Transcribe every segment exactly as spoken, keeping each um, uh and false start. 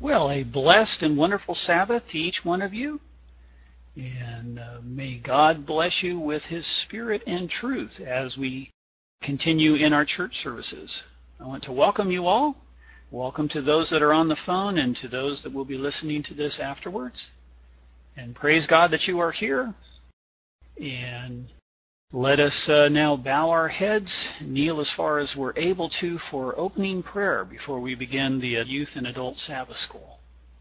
Well, a blessed and wonderful Sabbath to each one of you. And uh, may God bless you with His Spirit and truth as we continue in our church services. I want to welcome you all. Welcome to those that are on the phone and to those that will be listening to this afterwards. And praise God that you are here. And let us uh, now bow our heads, kneel as far as we're able to for opening prayer before we begin the uh, Youth and Adult Sabbath School.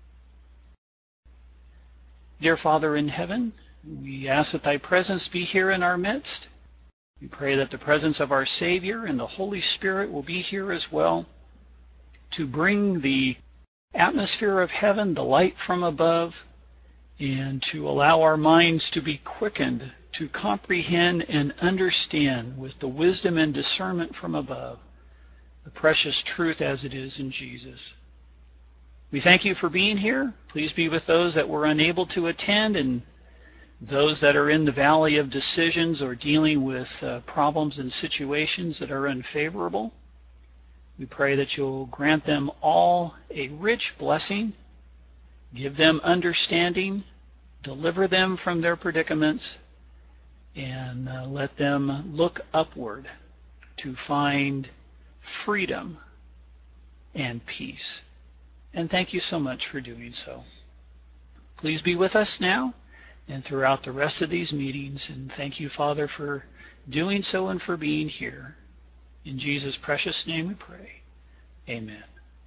Dear Father in heaven, we ask that Thy presence be here in our midst. We pray that the presence of our Savior and the Holy Spirit will be here as well to bring the atmosphere of heaven, the light from above, and to allow our minds to be quickened to comprehend and understand with the wisdom and discernment from above the precious truth as it is in Jesus. We thank you for being here. Please be with those that were unable to attend and those that are in the valley of decisions or dealing with uh, problems and situations that are unfavorable. We pray that you'll grant them all a rich blessing, give them understanding, deliver them from their predicaments, and uh, let them look upward to find freedom and peace. And thank you so much for doing so. Please be with us now and throughout the rest of these meetings. And thank you, Father, for doing so and for being here. In Jesus' precious name we pray. Amen.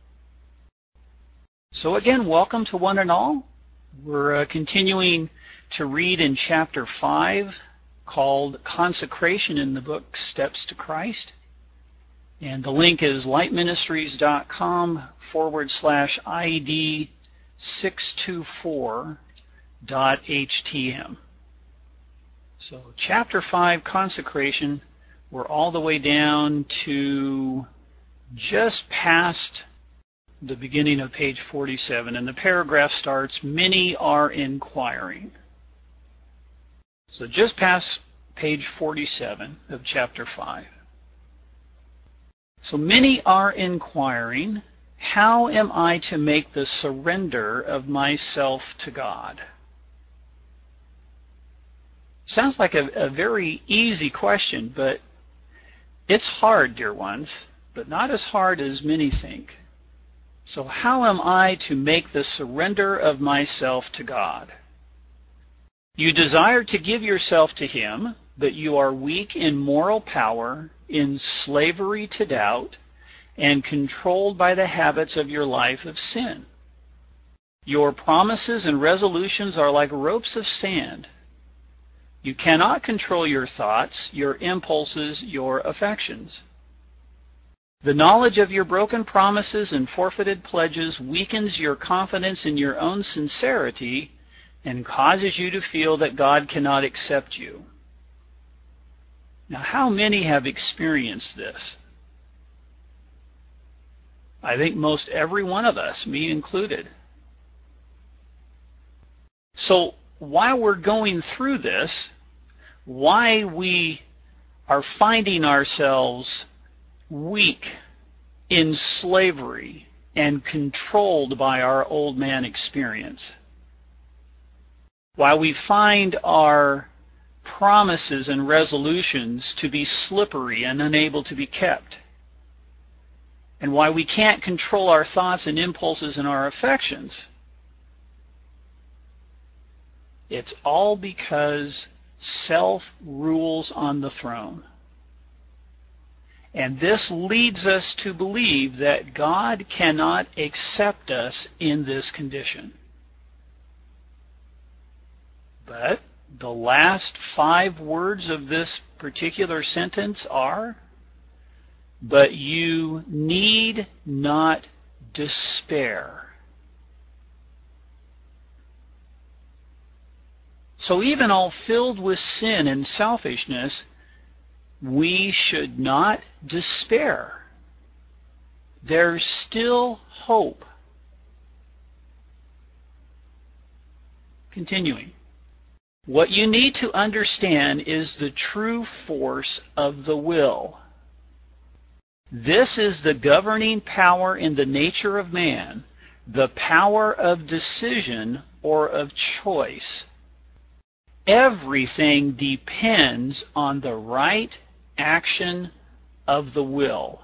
So again, welcome to one and all. We're uh, continuing to read in chapter five, called Consecration in the book Steps to Christ. And the link is lightministries.com forward slash ID 624 dot htm. So chapter five, Consecration, we're all the way down to just past the beginning of page forty-seven. And the paragraph starts, many are inquiring. So just past page forty-seven of chapter five. So many are inquiring, how am I to make the surrender of myself to God? Sounds like a, a very easy question, but it's hard, dear ones, but not as hard as many think. So how am I to make the surrender of myself to God? You desire to give yourself to Him, but you are weak in moral power, in slavery to doubt, and controlled by the habits of your life of sin. Your promises and resolutions are like ropes of sand. You cannot control your thoughts, your impulses, your affections. The knowledge of your broken promises and forfeited pledges weakens your confidence in your own sincerity and causes you to feel that God cannot accept you. Now, how many have experienced this? I think most every one of us, me included. So, while we're going through this, why we are finding ourselves weak in slavery and controlled by our old man experience, while we find our promises and resolutions to be slippery and unable to be kept, and why we can't control our thoughts and impulses and our affections, it's all because self rules on the throne. And this leads us to believe that God cannot accept us in this condition. But the last five words of this particular sentence are, but you need not despair. So even all filled with sin and selfishness, we should not despair. There's still hope. Continuing. What you need to understand is the true force of the will. This is the governing power in the nature of man, the power of decision or of choice. Everything depends on the right action of the will.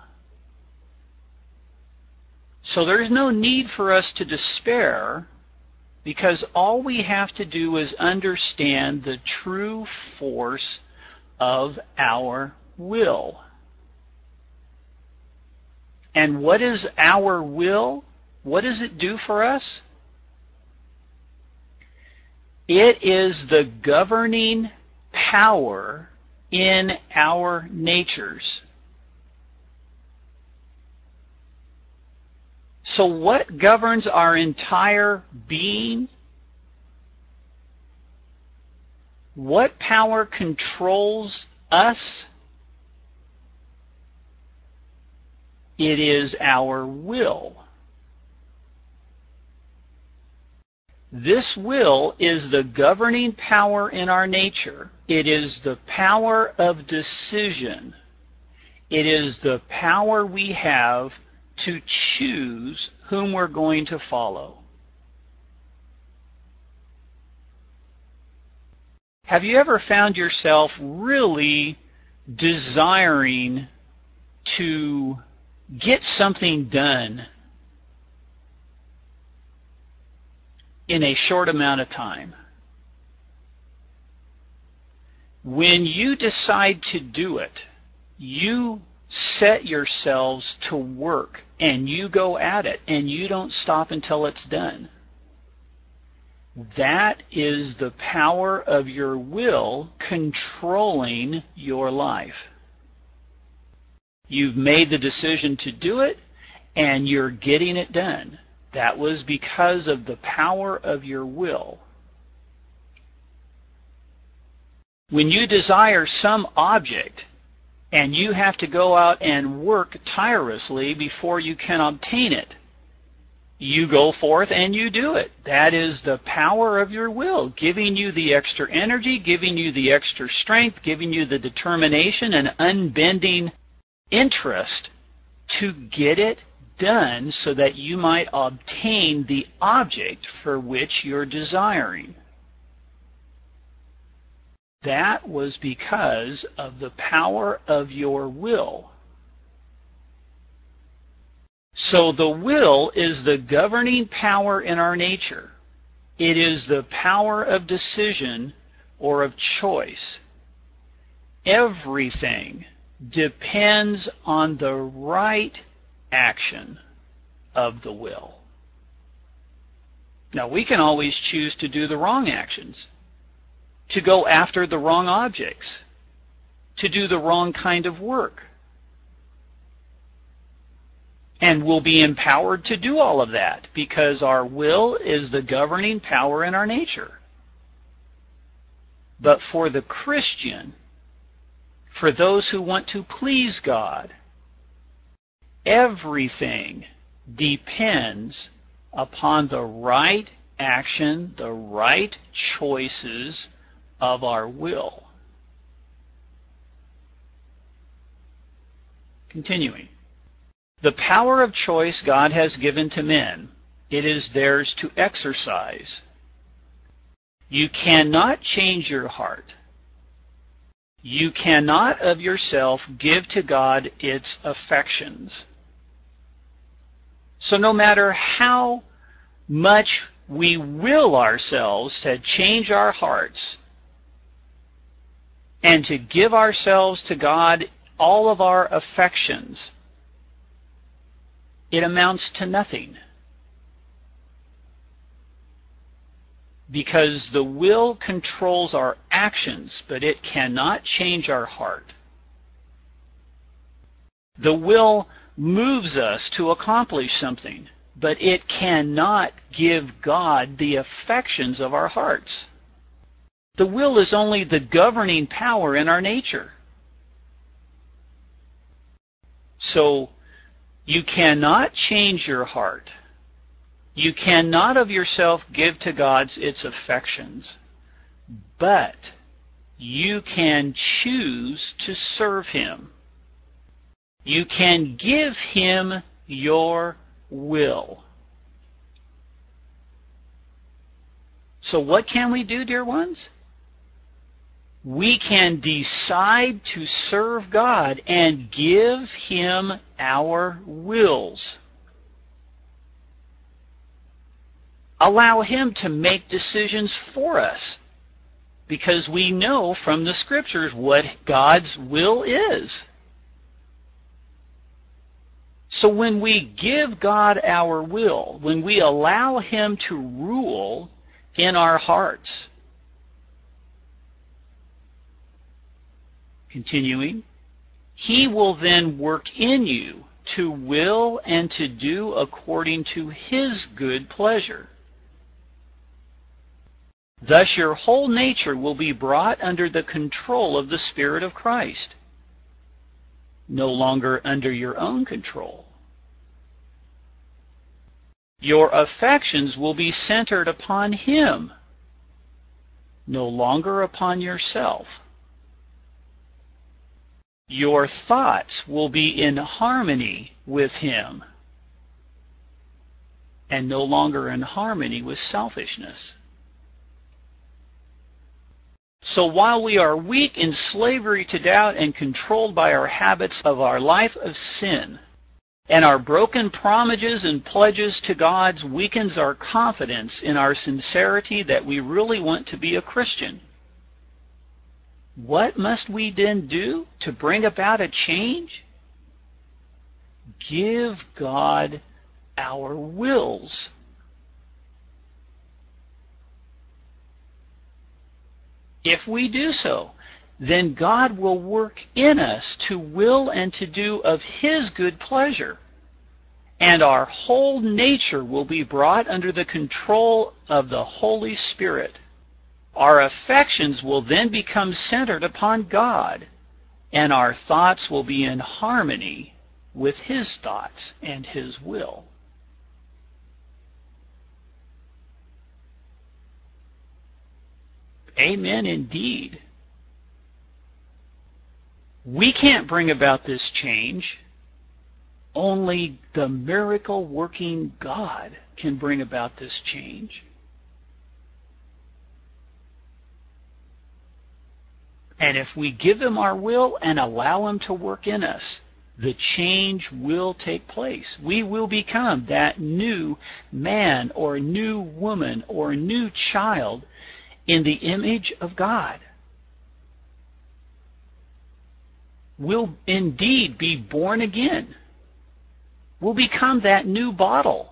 So there's no need for us to despair, because all we have to do is understand the true force of our will. And what is our will? What does it do for us? It is the governing power in our natures. So what governs our entire being? What power controls us? It is our will. This will is the governing power in our nature. It is the power of decision. It is the power we have to choose whom we're going to follow. Have you ever found yourself really desiring to get something done in a short amount of time? When you decide to do it, you set yourselves to work and you go at it and you don't stop until it's done. That is the power of your will controlling your life. You've made the decision to do it and you're getting it done. That was because of the power of your will. When you desire some object and you have to go out and work tirelessly before you can obtain it, you go forth and you do it. That is the power of your will, giving you the extra energy, giving you the extra strength, giving you the determination and unbending interest to get it done so that you might obtain the object for which you're desiring. That was because of the power of your will. So the will is the governing power in our nature. It is the power of decision or of choice. Everything depends on the right action of the will. Now, we can always choose to do the wrong actions, to go after the wrong objects, to do the wrong kind of work. And we'll be empowered to do all of that because our will is the governing power in our nature. But for the Christian, for those who want to please God, everything depends upon the right action, the right choices of our will. Continuing. The power of choice God has given to men. It is theirs to exercise. You cannot change your heart. You cannot of yourself give to God its affections. So no matter how much we will ourselves to change our hearts and to give ourselves to God all of our affections, it amounts to nothing. Because the will controls our actions, but it cannot change our heart. The will moves us to accomplish something, but it cannot give God the affections of our hearts. The will is only the governing power in our nature. So, you cannot change your heart. You cannot of yourself give to God its affections. But you can choose to serve Him. You can give Him your will. So what can we do, dear ones? We can decide to serve God and give Him our wills. Allow Him to make decisions for us, because we know from the Scriptures what God's will is. So when we give God our will, when we allow Him to rule in our hearts, continuing, He will then work in you to will and to do according to His good pleasure. Thus your whole nature will be brought under the control of the Spirit of Christ, no longer under your own control. Your affections will be centered upon Him, no longer upon yourself. Your thoughts will be in harmony with Him, and no longer in harmony with selfishness. So while we are weak in slavery to doubt and controlled by our habits of our life of sin, and our broken promises and pledges to God weakens our confidence in our sincerity that we really want to be a Christian, what must we then do to bring about a change? Give God our wills. If we do so, then God will work in us to will and to do of His good pleasure, and our whole nature will be brought under the control of the Holy Spirit. Our affections will then become centered upon God, and our thoughts will be in harmony with His thoughts and His will. Amen indeed. We can't bring about this change. Only the miracle-working God can bring about this change. And if we give Him our will and allow Him to work in us, the change will take place. We will become that new man or new woman or new child in the image of God. We'll indeed be born again. We'll become that new bottle.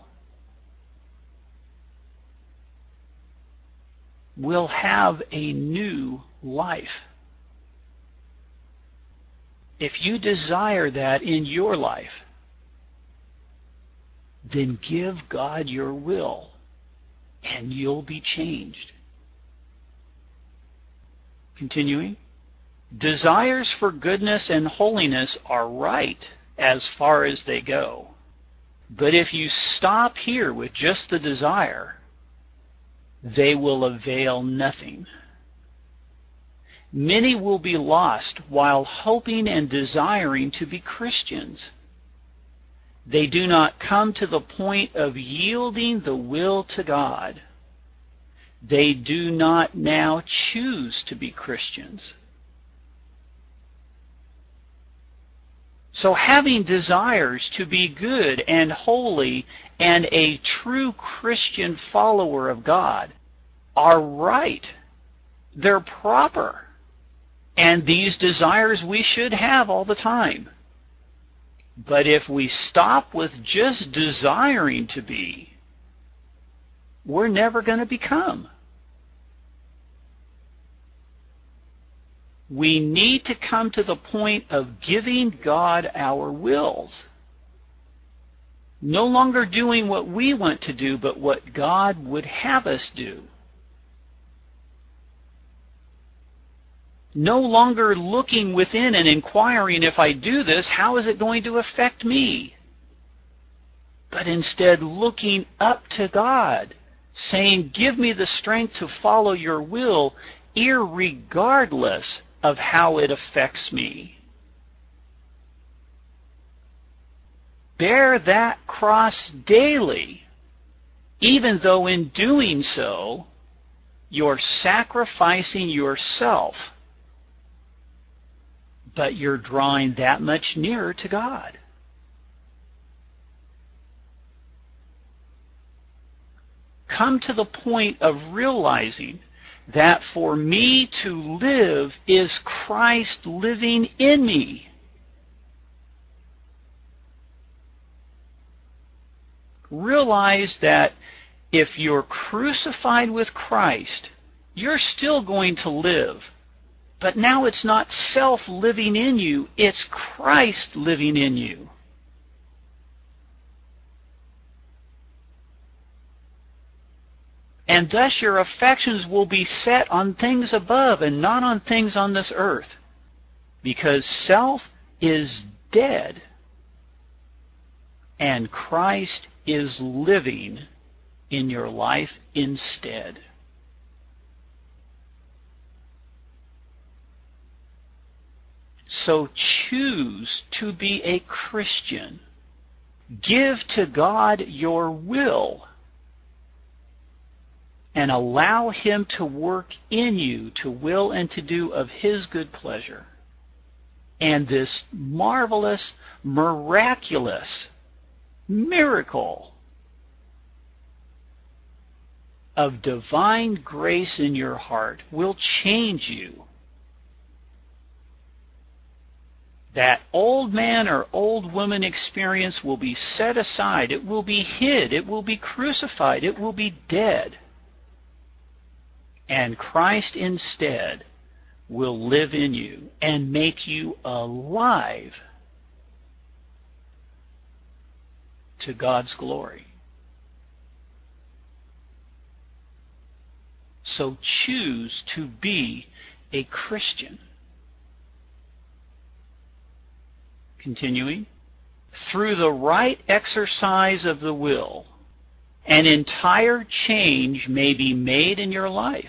We'll have a new life. If you desire that in your life, then give God your will, and you'll be changed. Continuing, desires for goodness and holiness are right as far as they go. But if you stop here with just the desire, they will avail nothing. Many will be lost while hoping and desiring to be Christians. They do not come to the point of yielding the will to God. They do not now choose to be Christians. So having desires to be good and holy and a true Christian follower of God are right. They're proper. And these desires we should have all the time. But if we stop with just desiring to be, we're never going to become. We need to come to the point of giving God our wills. No longer doing what we want to do, but what God would have us do. No longer looking within and inquiring, if I do this, how is it going to affect me? But instead looking up to God, saying, give me the strength to follow your will, irregardless of how it affects me. Bear that cross daily, even though in doing so, You're sacrificing yourself, but you're drawing that much nearer to God. Come to the point of realizing that for me to live is Christ living in me. Realize that if you're crucified with Christ, you're still going to live. But now it's not self living in you, it's Christ living in you. And thus your affections will be set on things above and not on things on this earth. Because self is dead and Christ is living in your life instead. So choose to be a Christian. Give to God your will and allow Him to work in you to will and to do of His good pleasure. And this marvelous, miraculous miracle of divine grace in your heart will change you. That old man or old woman experience will be set aside. It will be hid. It will be crucified. It will be dead. And Christ instead will live in you and make you alive to God's glory. So choose to be a Christian. Continuing, through the right exercise of the will, an entire change may be made in your life.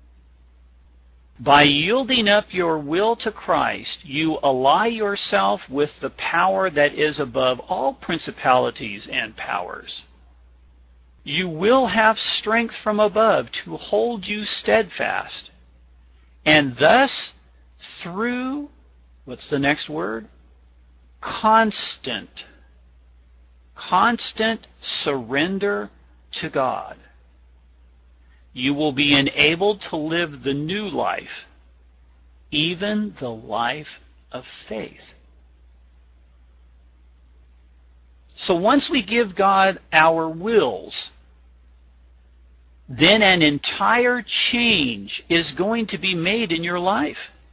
By yielding up your will to Christ, you ally yourself with the power that is above all principalities and powers. You will have strength from above to hold you steadfast. And thus, through, what's the next word? Constant, constant surrender to God, you will be enabled to live the new life, even the life of faith. So once we give God our wills, then an entire change is going to be made in your life.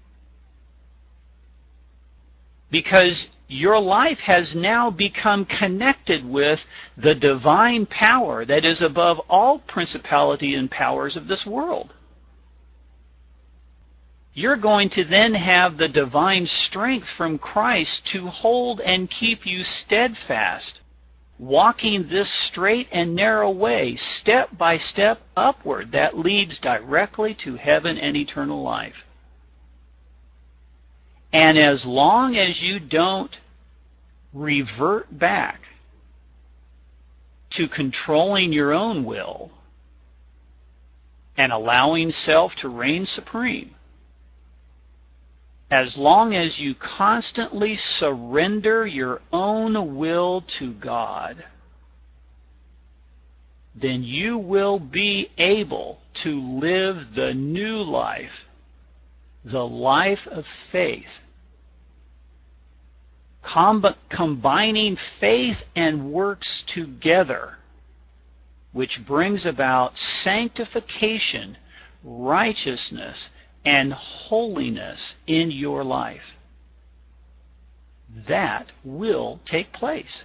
Because your life has now become connected with the divine power that is above all principality and powers of this world. You're going to then have the divine strength from Christ to hold and keep you steadfast, walking this straight and narrow way, step by step upward, that leads directly to heaven and eternal life. And as long as you don't revert back to controlling your own will and allowing self to reign supreme, as long as you constantly surrender your own will to God, then you will be able to live the new life, the life of faith, com- combining faith and works together, which brings about sanctification, righteousness, and holiness in your life. That will take place.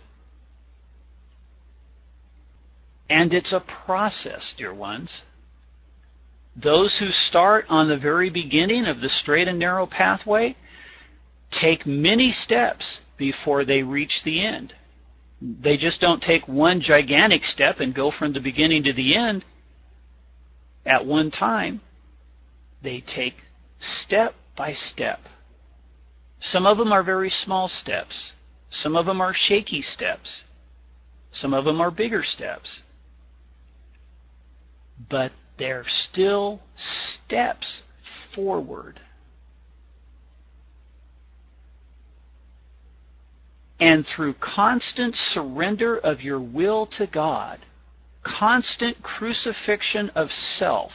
And it's a process, dear ones. Those who start on the very beginning of the straight and narrow pathway take many steps before they reach the end. They just don't take one gigantic step and go from the beginning to the end at one time. They take step by step. Some of them are very small steps. Some of them are shaky steps. Some of them are bigger steps. but they're still steps forward. And through constant surrender of your will to God, constant crucifixion of self,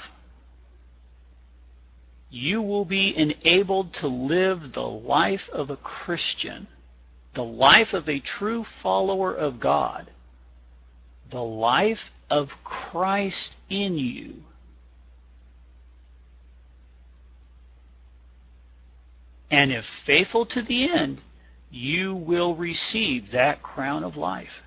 you will be enabled to live the life of a Christian, the life of a true follower of God, the life of Christ in you. And if faithful to the end, you will receive that crown of life.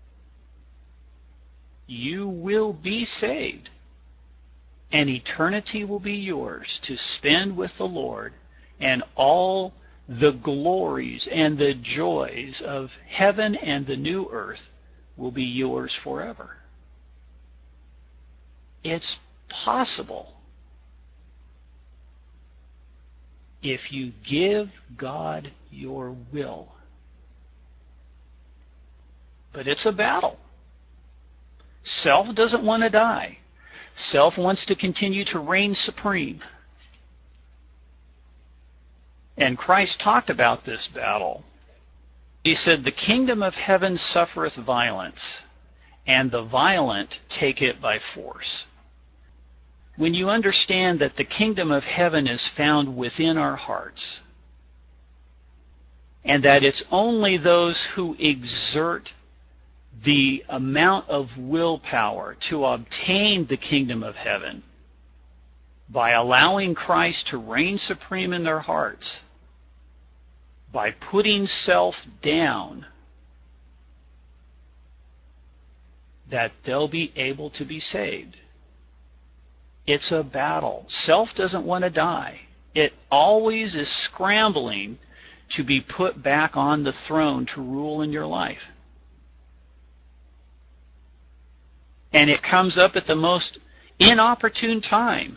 You will be saved, and eternity will be yours to spend with the Lord, and all the glories and the joys of heaven and the new earth will be yours forever. It's possible if you give God your will. But it's a battle. Self doesn't want to die. Self wants to continue to reign supreme. And Christ talked about this battle. He said, "The kingdom of heaven suffereth violence, and the violent take it by force." When you understand that the kingdom of heaven is found within our hearts, and that it's only those who exert the amount of willpower to obtain the kingdom of heaven by allowing Christ to reign supreme in their hearts, by putting self down, that they'll be able to be saved. It's a battle. Self doesn't want to die. It always is scrambling to be put back on the throne to rule in your life. And it comes up at the most inopportune time.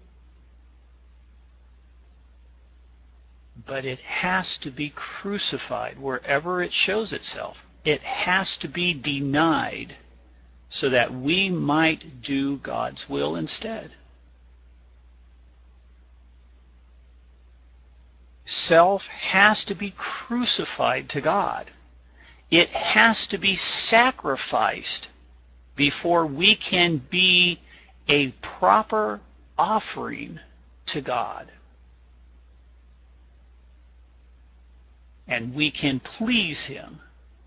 But it has to be crucified wherever it shows itself. It has to be denied so that we might do God's will instead. Self has to be crucified to God. It has to be sacrificed before we can be a proper offering to God. And we can please Him.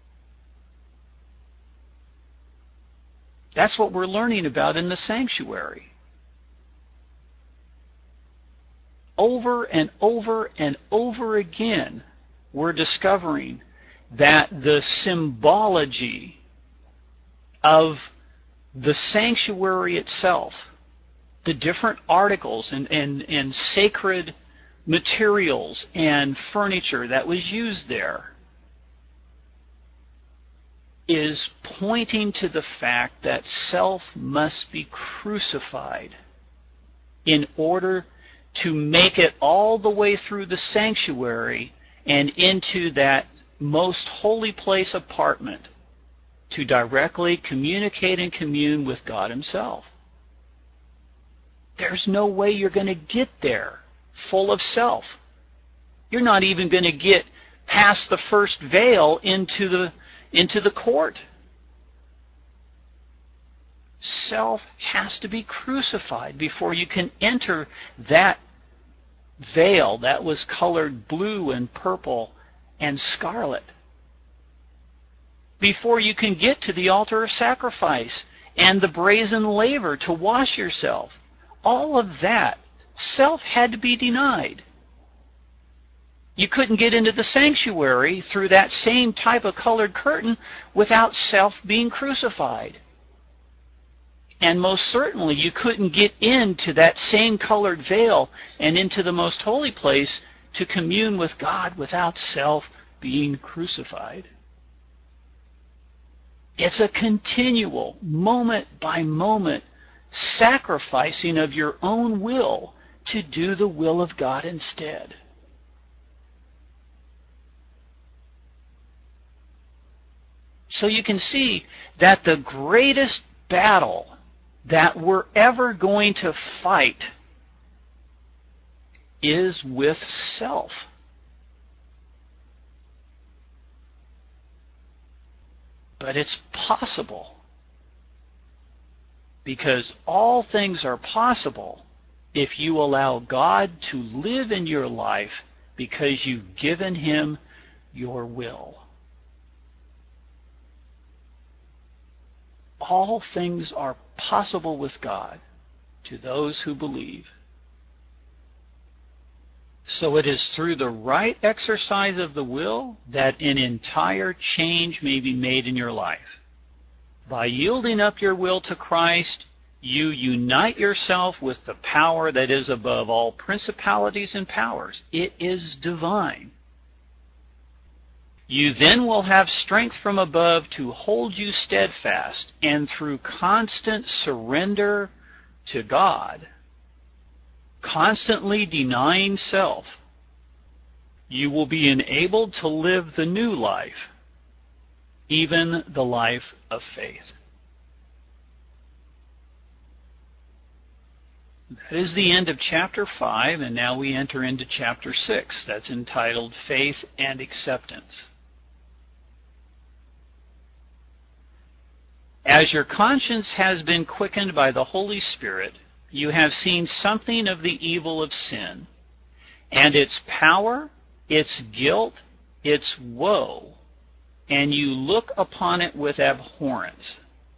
That's what we're learning about in the sanctuary. Over and over and over again, we're discovering that the symbology of the sanctuary itself, the different articles and, and, and sacred materials and furniture that was used there, is pointing to the fact that self must be crucified in order to make it all the way through the sanctuary and into that most holy place apartment to directly communicate and commune with God Himself. There's no way you're going to get there full of self. You're not even going to get past the first veil into the into the court. Self has to be crucified before you can enter that veil that was colored blue and purple and scarlet. Before you can get to the altar of sacrifice and the brazen laver to wash yourself. All of that, self had to be denied. You couldn't get into the sanctuary through that same type of colored curtain without self being crucified. And most certainly you couldn't get into that same colored veil and into the most holy place to commune with God without self being crucified. It's a continual, moment by moment, sacrificing of your own will to do the will of God instead. So you can see that the greatest battle that we're ever going to fight is with self. But it's possible, because all things are possible if you allow God to live in your life because you've given Him your will. All things are possible with God to those who believe. So it is through the right exercise of the will that an entire change may be made in your life. By yielding up your will to Christ, you unite yourself with the power that is above all principalities and powers. It is divine. You then will have strength from above to hold you steadfast, and through constant surrender to God, constantly denying self, you will be enabled to live the new life, even the life of faith. That is the end of chapter five, and now we enter into chapter six. That's entitled Faith and Acceptance. As your conscience has been quickened by the Holy Spirit, you have seen something of the evil of sin, and its power, its guilt, its woe, and you look upon it with abhorrence.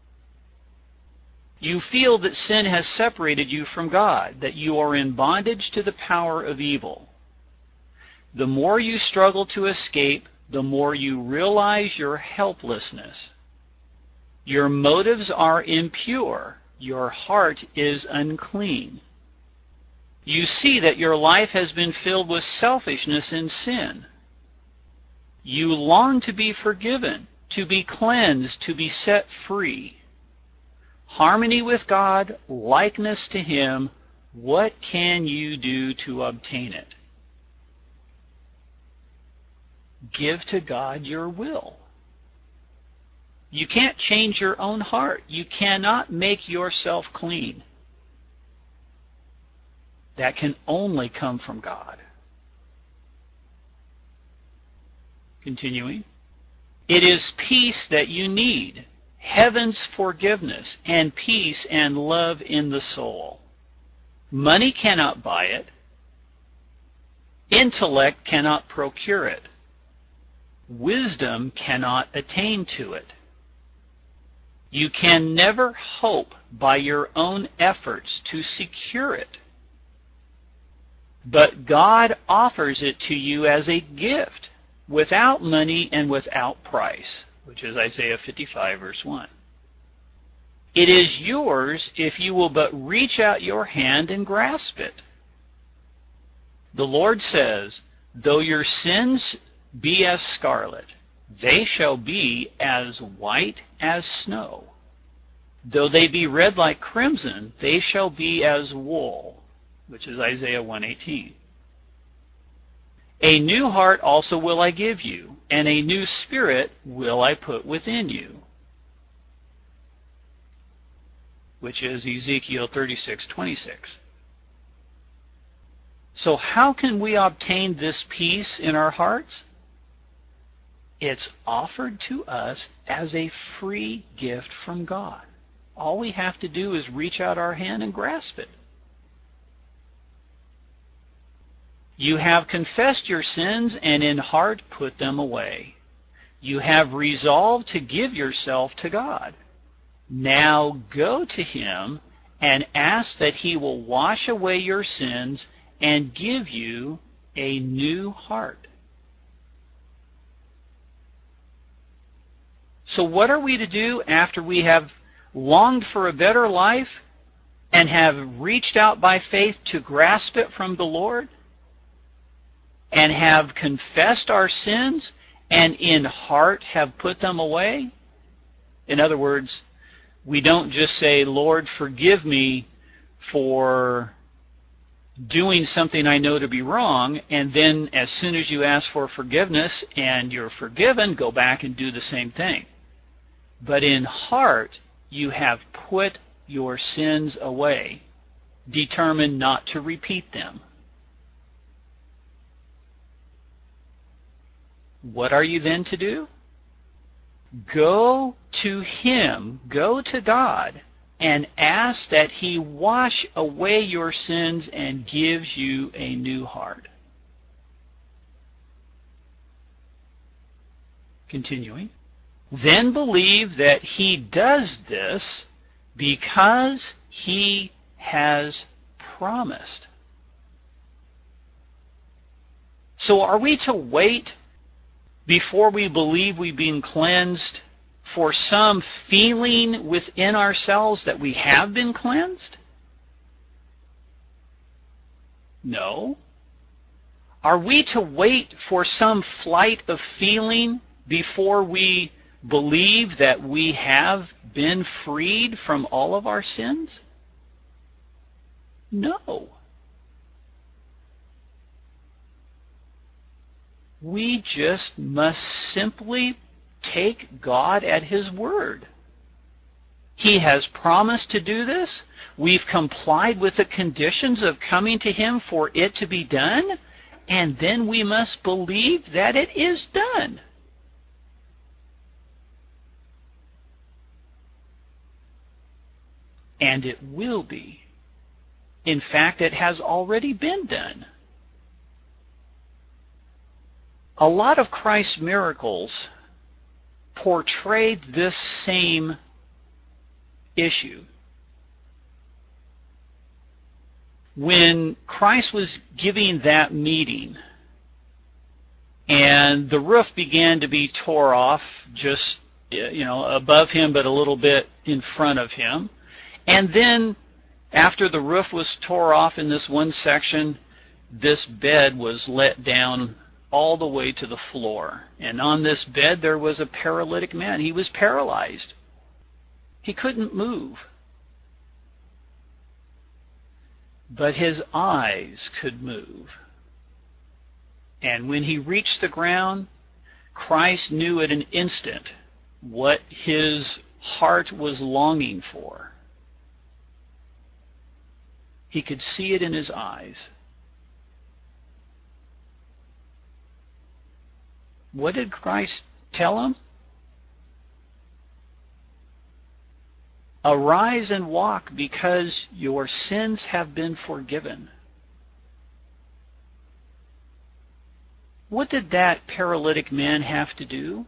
You feel that sin has separated you from God, that you are in bondage to the power of evil. The more you struggle to escape, the more you realize your helplessness. Your motives are impure. Your heart is unclean. You see that your life has been filled with selfishness and sin. You long to be forgiven, to be cleansed, to be set free. Harmony with God, likeness to Him, what can you do to obtain it? Give to God your will. You can't change your own heart. You cannot make yourself clean. That can only come from God. Continuing. It is peace that you need, heaven's forgiveness, and peace and love in the soul. Money cannot buy it. Intellect cannot procure it. Wisdom cannot attain to it. You can never hope by your own efforts to secure it. But God offers it to you as a gift, without money and without price, which is Isaiah fifty-five, verse one. It is yours if you will but reach out your hand and grasp it. The Lord says, though your sins be as scarlet, they shall be as white as snow. Though they be red like crimson, they shall be as wool, which is Isaiah one eighteen. A new heart also will I give you, and a new spirit will I put within you, which is Ezekiel thirty-six twenty-six. So how can we obtain this peace in our hearts? It's offered to us as a free gift from God. All we have to do is reach out our hand and grasp it. You have confessed your sins and in heart put them away. You have resolved to give yourself to God. Now go to Him and ask that He will wash away your sins and give you a new heart. So what are we to do after we have longed for a better life and have reached out by faith to grasp it from the Lord, and have confessed our sins and in heart have put them away? In other words, we don't just say, Lord, forgive me for doing something I know to be wrong, and then as soon as you ask for forgiveness and you're forgiven, go back and do the same thing. But in heart, you have put your sins away, determined not to repeat them. What are you then to do? Go to Him, go to God, and ask that He wash away your sins and gives you a new heart. Continuing. Then believe that He does this because He has promised. So are we to wait before we believe we've been cleansed for some feeling within ourselves that we have been cleansed? No. Are we to wait for some flight of feeling before we believe that we have been freed from all of our sins? No. We just must simply take God at His word. He has promised to do this. We've complied with the conditions of coming to Him for it to be done, and then we must believe that it is done. And it will be. In fact, it has already been done. A lot of Christ's miracles portrayed this same issue. When Christ was giving that meeting, and the roof began to be tore off just, you know, above Him, but a little bit in front of Him. And then, after the roof was tore off in this one section, this bed was let down all the way to the floor. And on this bed there was a paralytic man. He was paralyzed. He couldn't move. But his eyes could move. And when he reached the ground, Christ knew at an instant what his heart was longing for. He could see it in his eyes. What did Christ tell him? Arise and walk, because your sins have been forgiven. What did that paralytic man have to do?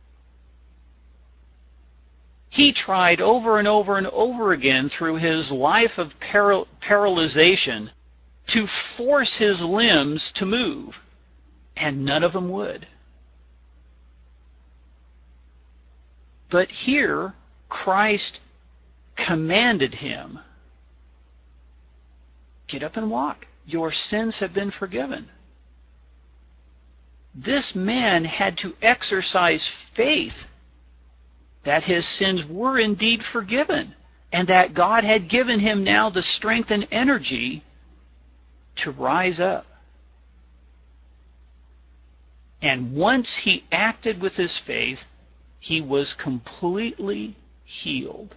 He tried over and over and over again through his life of paral- paralyzation to force his limbs to move, and none of them would. But here, Christ commanded him, get up and walk. Your sins have been forgiven. This man had to exercise faith that his sins were indeed forgiven, and that God had given him now the strength and energy to rise up. And once he acted with his faith, he was completely healed.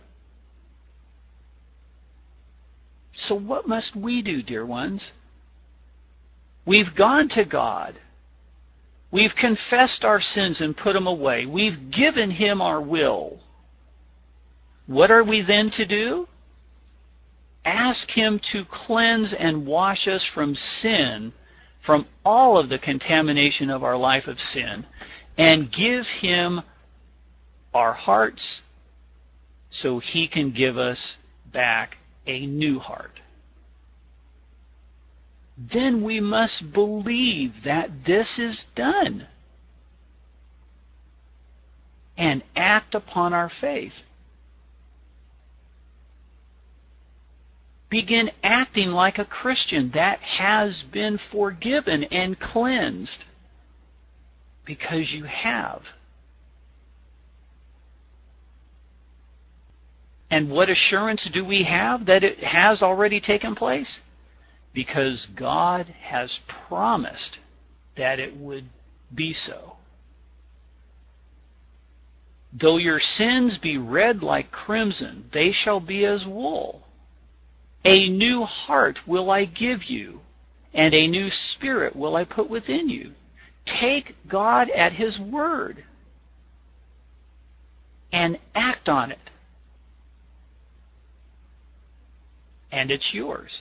So what must we do, dear ones? We've gone to God. We've confessed our sins and put them away. We've given Him our will. What are we then to do? Ask Him to cleanse and wash us from sin, from all of the contamination of our life of sin, and give Him our hearts so He can give us back a new heart. Then we must believe that this is done and act upon our faith. Begin acting like a Christian that has been forgiven and cleansed, because you have. And what assurance do we have that it has already taken place? Because God has promised that it would be so. Though your sins be red like crimson, they shall be as wool. A new heart will I give you, and a new spirit will I put within you. Take God at His word and act on it. And it's yours.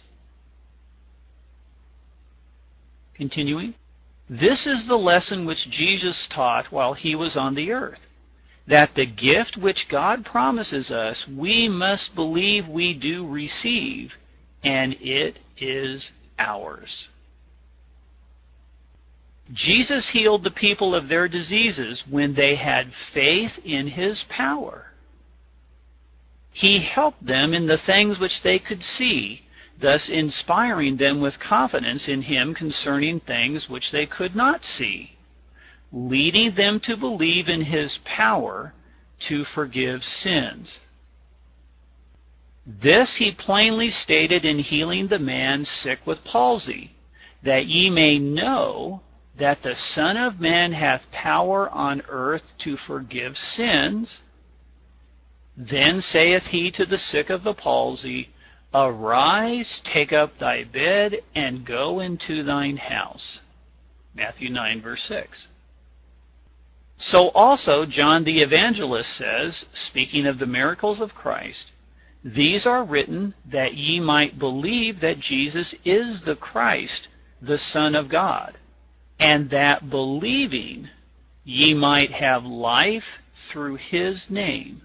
Continuing. This is the lesson which Jesus taught while He was on the earth, that the gift which God promises us, we must believe we do receive, and it is ours. Jesus healed the people of their diseases when they had faith in His power. He helped them in the things which they could see, thus inspiring them with confidence in Him concerning things which they could not see, leading them to believe in His power to forgive sins. This He plainly stated in healing the man sick with palsy, that ye may know that the Son of Man hath power on earth to forgive sins. Then saith He to the sick of the palsy, Arise, take up thy bed, and go into thine house. Matthew nine, verse six. So also John the Evangelist says, speaking of the miracles of Christ, These are written that ye might believe that Jesus is the Christ, the Son of God, and that believing ye might have life through His name.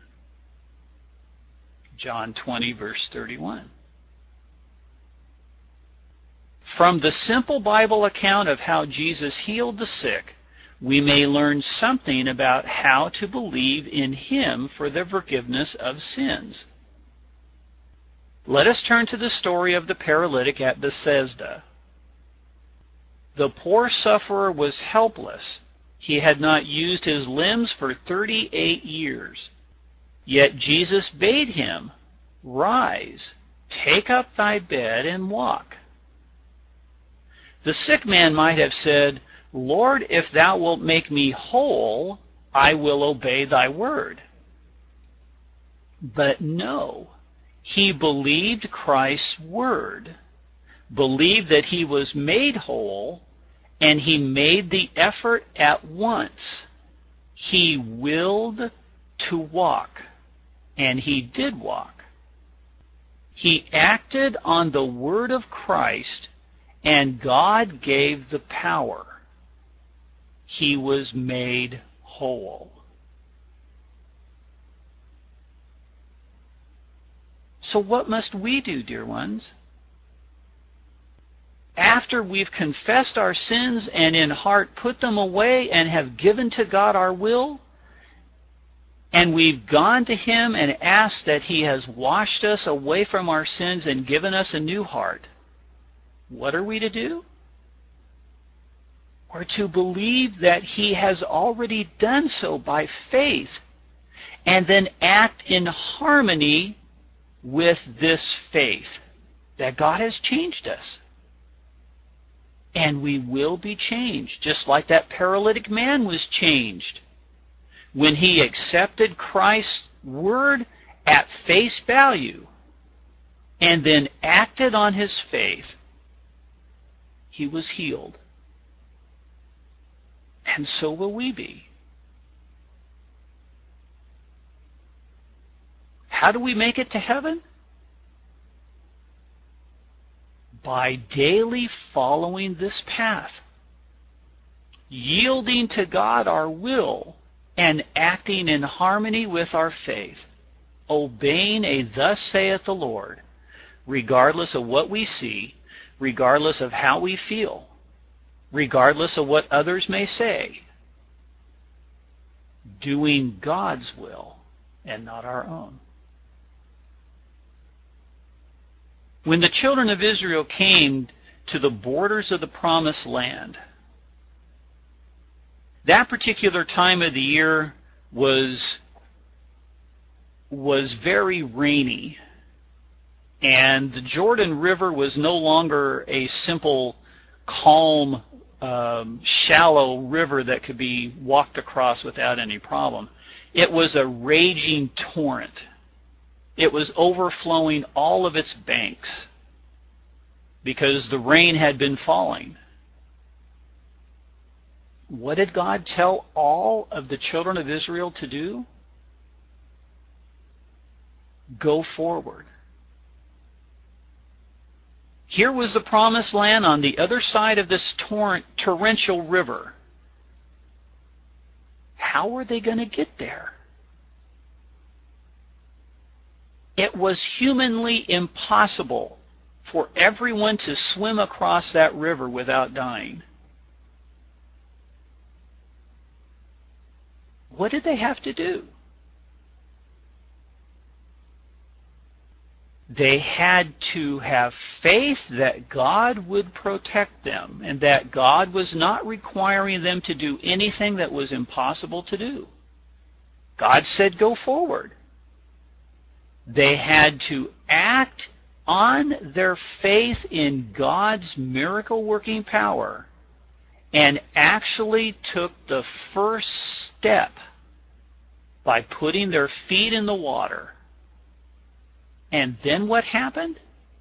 John twenty, verse thirty-one. From the simple Bible account of how Jesus healed the sick, we may learn something about how to believe in Him for the forgiveness of sins. Let us turn to the story of the paralytic at Bethesda. The poor sufferer was helpless. He had not used his limbs for thirty-eight years. Yet Jesus bade him, Rise, take up thy bed, and walk. The sick man might have said, Lord, if thou wilt make me whole, I will obey thy word. But no, he believed Christ's word, believed that he was made whole, and he made the effort at once. He willed to walk, and he did walk. He acted on the word of Christ, and God gave the power. He was made whole. So what must we do, dear ones? After we've confessed our sins and in heart put them away and have given to God our will, and we've gone to Him and asked that He has washed us away from our sins and given us a new heart, what are we to do? We're to believe that He has already done so by faith, and then act in harmony with this faith, that God has changed us. And we will be changed, just like that paralytic man was changed. When he accepted Christ's word at face value and then acted on his faith, he was healed. And so will we be. How do we make it to heaven? By daily following this path, yielding to God our will and acting in harmony with our faith, obeying a thus saith the Lord, regardless of what we see, regardless of how we feel, regardless of what others may say, doing God's will and not our own. When the children of Israel came to the borders of the promised land, that particular time of the year was, was very rainy, and the Jordan River was no longer a simple, calm, um, shallow river that could be walked across without any problem. It was a raging torrent. It was overflowing all of its banks because the rain had been falling. What did God tell all of the children of Israel to do? Go forward. Here was the promised land on the other side of this torrent, torrential river. How were they going to get there? It was humanly impossible for everyone to swim across that river without dying. What did they have to do? They had to have faith that God would protect them and that God was not requiring them to do anything that was impossible to do. God said, go forward. They had to act on their faith in God's miracle-working power and actually took the first step by putting their feet in the water. And then what happened?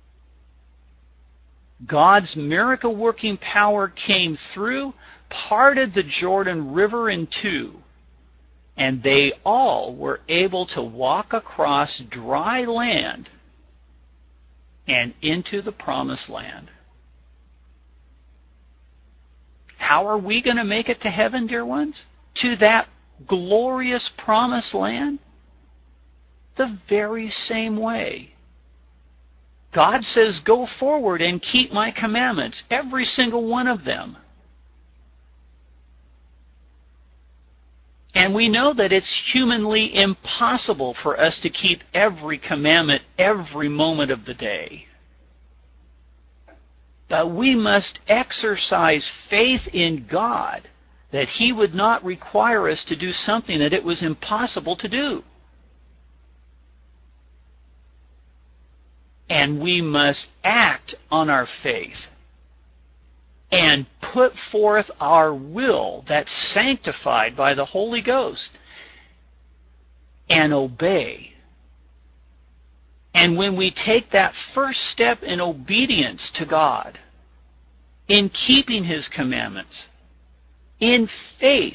God's miracle-working power came through, parted the Jordan River in two, and they all were able to walk across dry land and into the promised land. How are we going to make it to heaven, dear ones? To that glorious promised land? The very same way. God says, go forward and keep my commandments, every single one of them. And we know that it's humanly impossible for us to keep every commandment every moment of the day. But we must exercise faith in God that He would not require us to do something that it was impossible to do. And we must act on our faith and put forth our will that's sanctified by the Holy Ghost and obey. And when we take that first step in obedience to God, in keeping His commandments, in faith,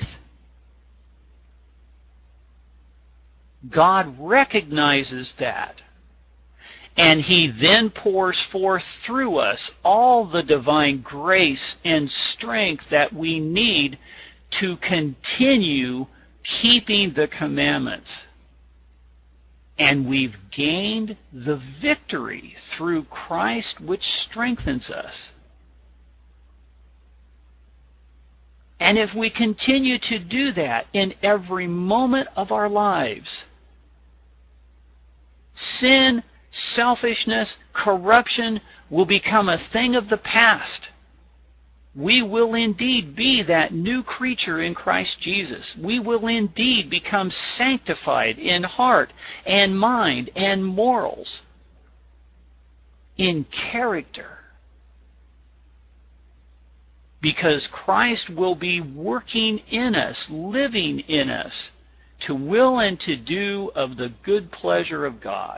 God recognizes that. And He then pours forth through us all the divine grace and strength that we need to continue keeping the commandments. And we've gained the victory through Christ, which strengthens us. And if we continue to do that in every moment of our lives, sin, selfishness, corruption will become a thing of the past. We will indeed be that new creature in Christ Jesus. We will indeed become sanctified in heart and mind and morals, in character. Because Christ will be working in us, living in us, to will and to do of the good pleasure of God.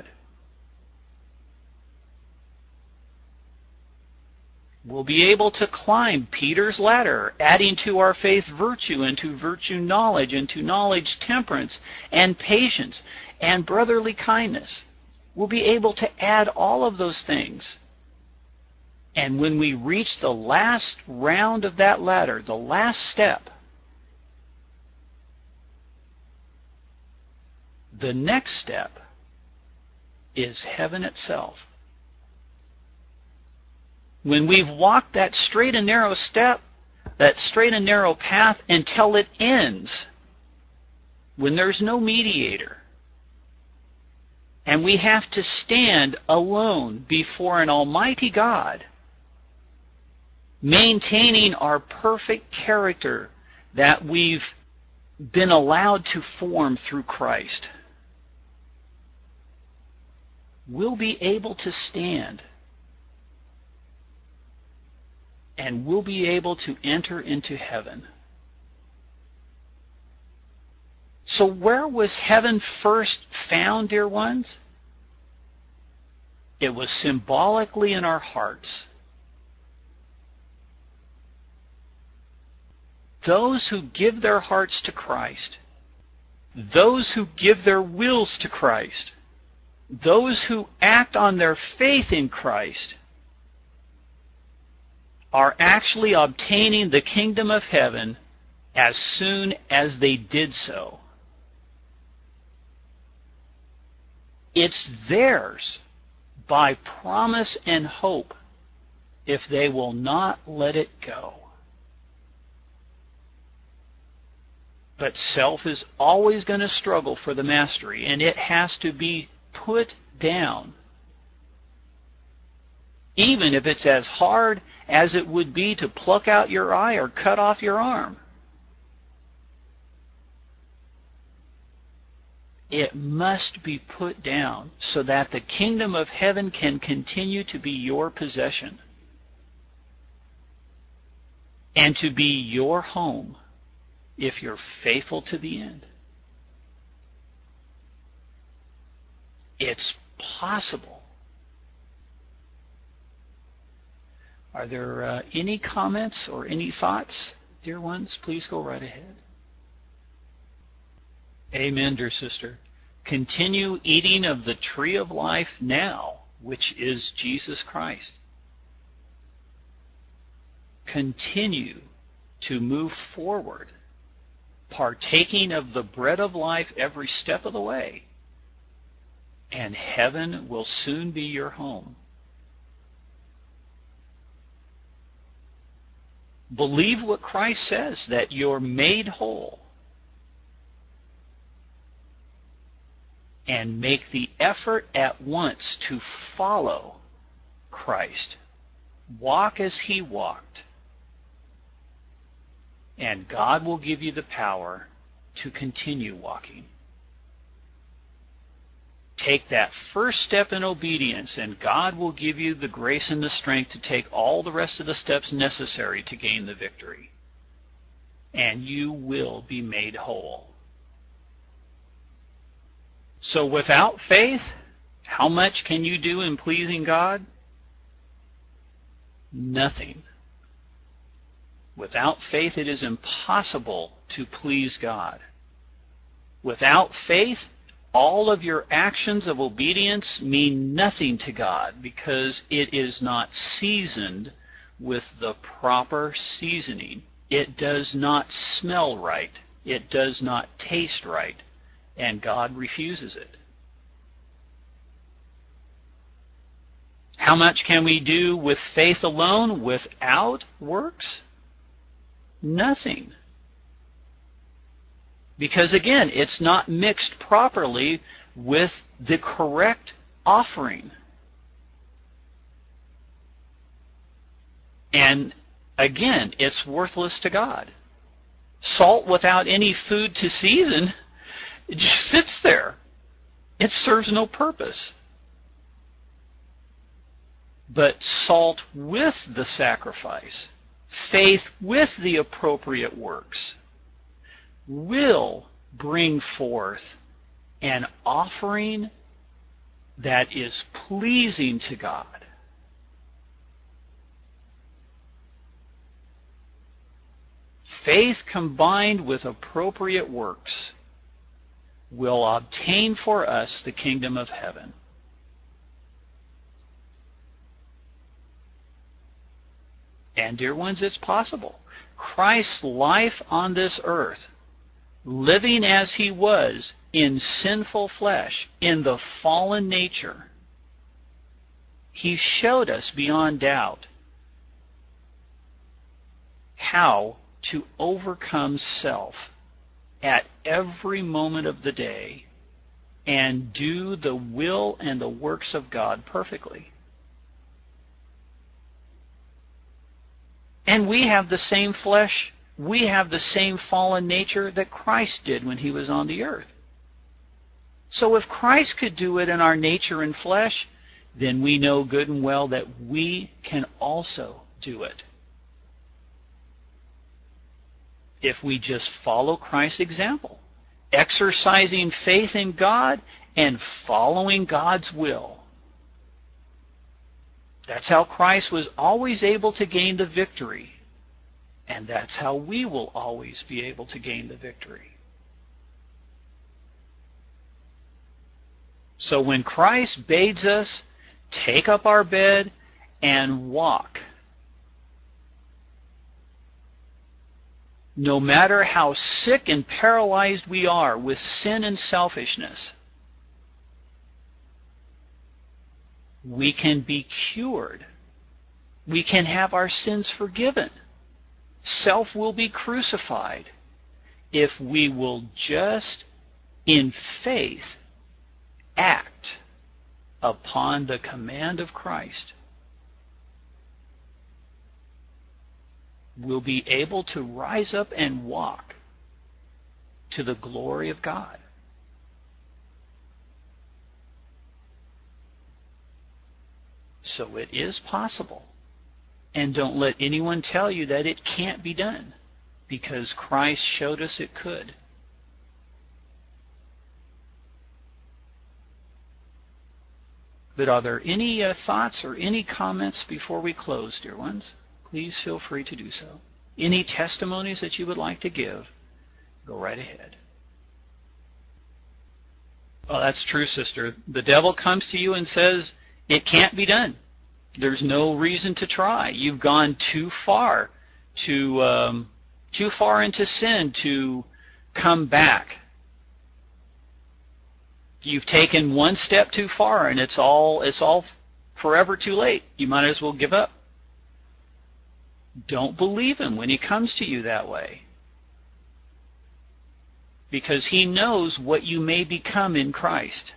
We'll be able to climb Peter's ladder, adding to our faith virtue, and to virtue knowledge, and to knowledge temperance, and patience, and brotherly kindness. We'll be able to add all of those things. And when we reach the last round of that ladder, the last step, the next step is heaven itself. When we've walked that straight and narrow step, that straight and narrow path until it ends, when there's no mediator, and we have to stand alone before an almighty God, maintaining our perfect character that we've been allowed to form through Christ, we'll be able to stand. And we'll be able to enter into heaven. So where was heaven first found, dear ones? It was symbolically in our hearts. Those who give their hearts to Christ, those who give their wills to Christ, those who act on their faith in Christ, are actually obtaining the kingdom of heaven as soon as they did so. It's theirs by promise and hope if they will not let it go. But self is always going to struggle for the mastery, and it has to be put down. Even if it's as hard as it would be to pluck out your eye or cut off your arm. It must be put down so that the kingdom of heaven can continue to be your possession and to be your home if you're faithful to the end. It's possible. Are there uh, any comments or any thoughts, dear ones? Please go right ahead. Amen, dear sister. Continue eating of the tree of life now, which is Jesus Christ. Continue to move forward, partaking of the bread of life every step of the way, and heaven will soon be your home. Believe what Christ says, that you're made whole. And make the effort at once to follow Christ. Walk as He walked. And God will give you the power to continue walking. Take that first step in obedience, and God will give you the grace and the strength to take all the rest of the steps necessary to gain the victory. And you will be made whole. So without faith, how much can you do in pleasing God? Nothing. Without faith, it is impossible to please God. Without faith, all of your actions of obedience mean nothing to God because it is not seasoned with the proper seasoning. It does not smell right. It does not taste right. And God refuses it. How much can we do with faith alone without works? Nothing. Because again, it's not mixed properly with the correct offering. And again, it's worthless to God. Salt without any food to season, it just sits there. It serves no purpose. But salt with the sacrifice, faith with the appropriate works, will bring forth an offering that is pleasing to God. Faith combined with appropriate works will obtain for us the kingdom of heaven. And dear ones, it's possible. Christ's life on this earth, living as He was in sinful flesh, in the fallen nature, He showed us beyond doubt how to overcome self at every moment of the day and do the will and the works of God perfectly. And we have the same flesh, we have the same fallen nature that Christ did when He was on the earth. So if Christ could do it in our nature and flesh, then we know good and well that we can also do it. If we just follow Christ's example exercising faith in God and following God's will. That's how Christ was always able to gain the victory. And that's how we will always be able to gain the victory. So when Christ bids us take up our bed and walk, no matter how sick and paralyzed we are with sin and selfishness, we can be cured. We can have our sins forgiven. Self will be crucified if we will just, in faith, act upon the command of Christ. We'll be able to rise up and walk to the glory of God. So it is possible. And don't let anyone tell you that it can't be done, because Christ showed us it could. But are there any uh, thoughts or any comments before we close, dear ones? Please feel free to do so. Any testimonies that you would like to give, go right ahead. Well, that's true, sister. The devil comes to you and says, it can't be done. There's no reason to try. You've gone too far to um, too far into sin to come back. You've taken one step too far, and it's all it's all forever too late. You might as well give up. Don't believe him when he comes to you that way, because he knows what you may become in Christ.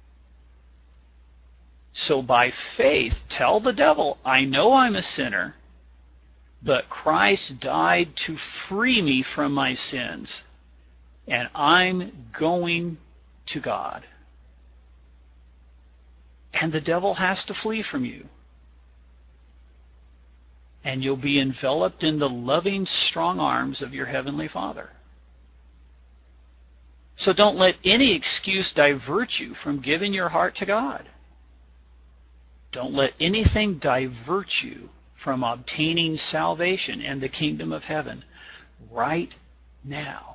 So by faith, tell the devil, I know I'm a sinner, but Christ died to free me from my sins, and I'm going to God. And the devil has to flee from you. And you'll be enveloped in the loving, strong arms of your Heavenly Father. So don't let any excuse divert you from giving your heart to God. Don't let anything divert you from obtaining salvation and the kingdom of heaven right now.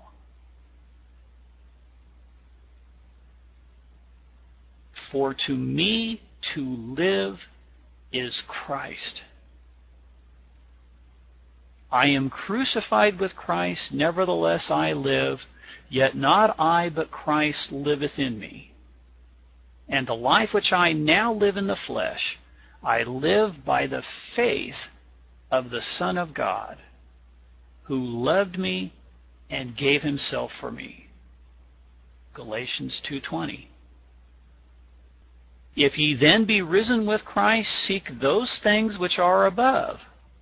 For to me to live is Christ. I am crucified with Christ, nevertheless I live, yet not I, but Christ liveth in me. And the life which I now live in the flesh, I live by the faith of the Son of God, who loved me and gave himself for me. Galatians two twenty. If ye then be risen with Christ, seek those things which are above,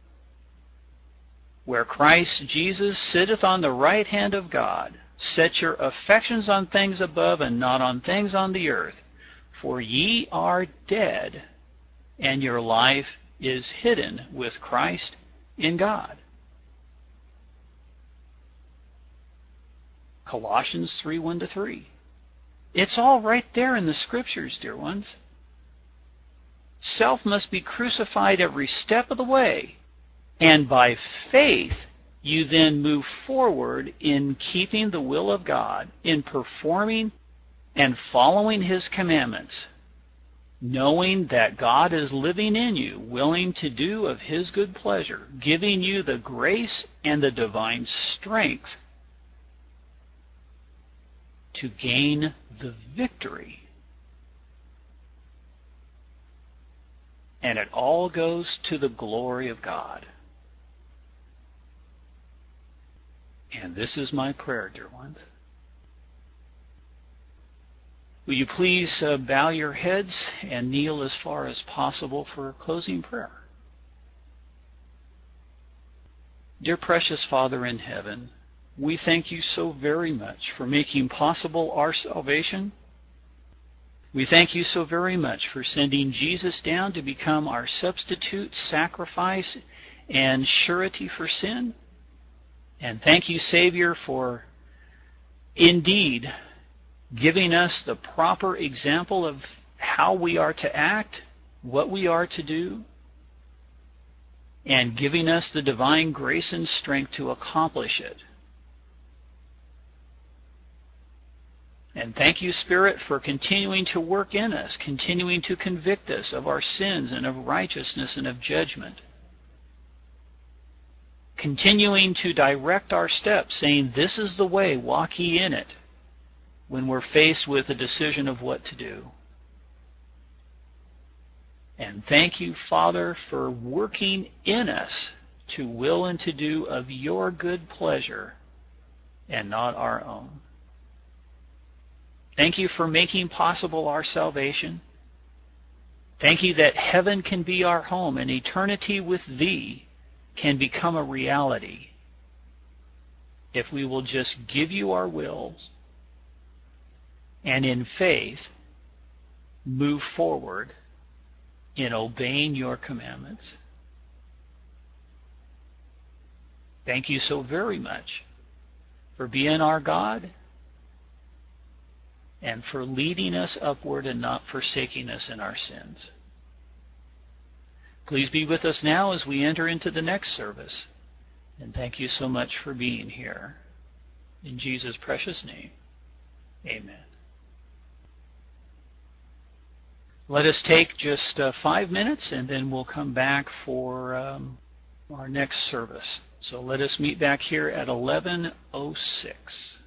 where Christ Jesus sitteth on the right hand of God. Set your affections on things above and not on things on the earth. For ye are dead, and your life is hidden with Christ in God. Colossians three one to three. It's all right there in the Scriptures, dear ones. Self must be crucified every step of the way, and by faith you then move forward in keeping the will of God, in performing and following His commandments, knowing that God is living in you, willing to do of His good pleasure, giving you the grace and the divine strength to gain the victory. And it all goes to the glory of God. And this is my prayer, dear ones. Will you please uh, bow your heads and kneel as far as possible for a closing prayer? Dear precious Father in heaven, we thank you so very much for making possible our salvation. We thank you so very much for sending Jesus down to become our substitute, sacrifice, and surety for sin. And thank you, Savior, for indeed giving us the proper example of how we are to act, what we are to do, and giving us the divine grace and strength to accomplish it. And thank you, Spirit, for continuing to work in us, continuing to convict us of our sins and of righteousness and of judgment. Continuing to direct our steps, saying, this is the way, walk ye in it, when we're faced with a decision of what to do. And thank you, Father, for working in us to will and to do of your good pleasure and not our own. Thank you for making possible our salvation. Thank you that heaven can be our home and eternity with Thee can become a reality if we will just give you our wills and in faith move forward in obeying your commandments. Thank you so very much for being our God and for leading us upward and not forsaking us in our sins. Please be with us now as we enter into the next service. And thank you so much for being here. In Jesus' precious name, amen. Let us take just uh, five minutes and then we'll come back for um, our next service. So let us meet back here at eleven oh six.